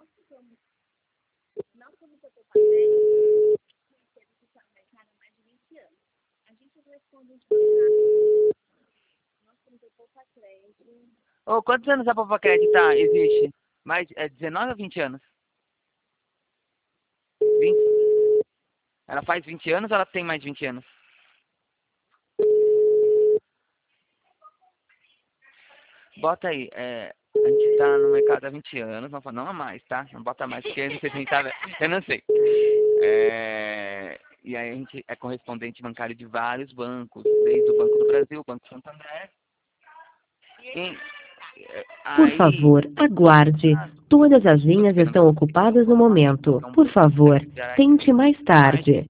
Ô, quantos anos a Poupa-Crédito existe? Mais, 19 ou 20 anos? 20? Ela faz 20 anos ou ela tem mais de 20 anos? Bota aí, a gente tá no mercado há 20 anos, não há mais, tá? Não bota mais, porque eu não sei se a gente tá, eu não sei. E aí a gente é correspondente bancário de vários bancos, desde o Banco do Brasil, o Banco Santander. E, Por aí, favor, aguarde. Todas as linhas estão ocupadas no momento. Por favor, tente mais tarde.